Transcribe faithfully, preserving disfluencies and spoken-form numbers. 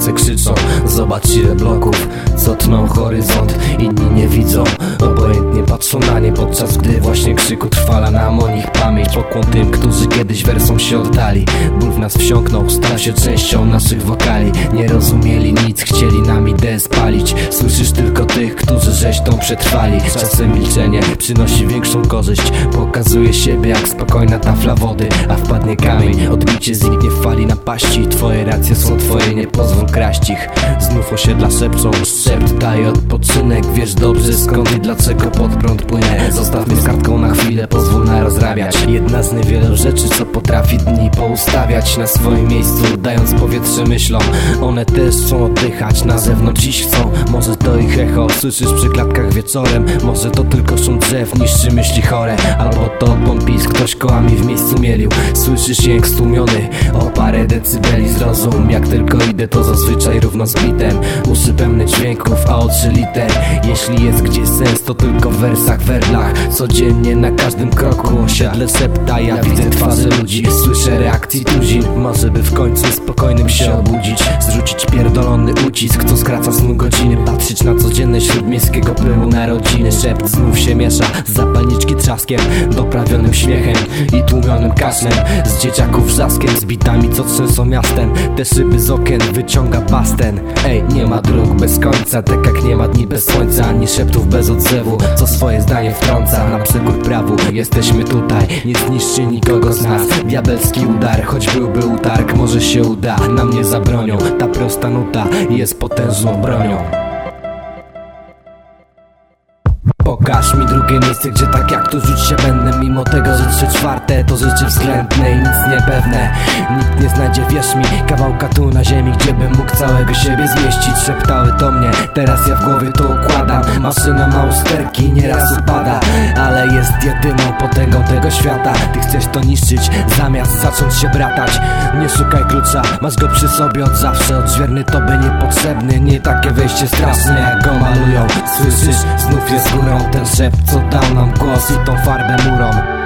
se krzyczą. Zobacz ile bloków, co tną horyzont, inni nie widzą, obojętnie patrzą na nie, podczas gdy właśnie krzyku trwala nam o nich pamięć. Pokłon tym, którzy kiedyś wersą się oddali. Ból w nas wsiąknął, stał się częścią naszych wokali. Nie rozumieli nic, chcieli nam ideę spalić. Słyszysz tylko tych, którzy żeś tą przetrwali. Czasem milczenie przynosi większą korzyść, pokazuje siebie jak spokojna tafla wody. A wpadnie kamień, odbicie zniknie w fali napaści. Twoje racje są twoje, nie pozwól kraść ich. Znów osiedla szepczą, szept daje odpoczynek. Wiesz dobrze skąd i dlaczego pod prąd płynę. Zostaw mnie z kartką na chwilę, pozwól na rozrabiać. Jedna z niewielu rzeczy, co potrafi dni poustawiać na swoim miejscu, dając powietrze myślom. One też chcą oddychać, na zewnątrz dziś chcą. Może to ich echo, słyszysz przy klatkach wieczorem. Może to tylko szum drzew, niszczy myśli chore. Albo to pompis, ktoś kołami w miejscu mielił. Słyszysz jęk stłumiony o parę decybeli. Zrozum, jak tylko idę, to zazwyczaj równo z bitem. Uszy pełne dźwięków, a oczy liter. Jeśli jest gdzieś sens, to tylko w wersach, werlach. Codziennie na każdym kroku osiedle szepta. Ja widzę twarze ludzi, słyszę reakcji tuzin. Może by w końcu spokojnym się obudzić, zrzucić pierdolony ucisk, co skraca snu godziny. Patrzeć na codzienne śródmiejskiego pyłu narodziny. Szept znów się miesza z zapalniczki trzaskiem, doprawionym śmiechem i tłumionym kaszlem. Z dzieciaków wrzaskiem, z bitami co trzęsą miastem. Te szyby z okien wyciąga basten. Ej, nie ma dróg bez końca, tak jak nie ma dni bez słońca, ani szeptów bez odzewu, co swoje zdanie wtrąca na przekór prawu. Jesteśmy tutaj, nie zniszczy nikogo z nas. Diabelski udar, choć byłby utarg, może się uda, nam nie zabronią. Ta prosta nuta jest potężną bronią. Pokaż mi drugie miejsce, gdzie tak jak tu rzuć się będę. Mimo tego, że trzy czwarte to rzeczy względne i nic niepewne. Nikt nie znajdzie, wierz mi, kawałka tu na ziemi, gdzie bym mógł całego siebie zmieścić. Szeptały do mnie, teraz ja w głowie to układam. Maszyna ma usterki, nieraz upada, ale jest jedyną potęgą tego świata. Ty chcesz to niszczyć, zamiast zacząć się bratać. Nie szukaj klucza, masz go przy sobie od zawsze. Odźwierny tobie niepotrzebny, nie takie wejście straszne jak go malują. Słyszysz, znów jest górą ten szept, co dał nam głos i tą farbę murą.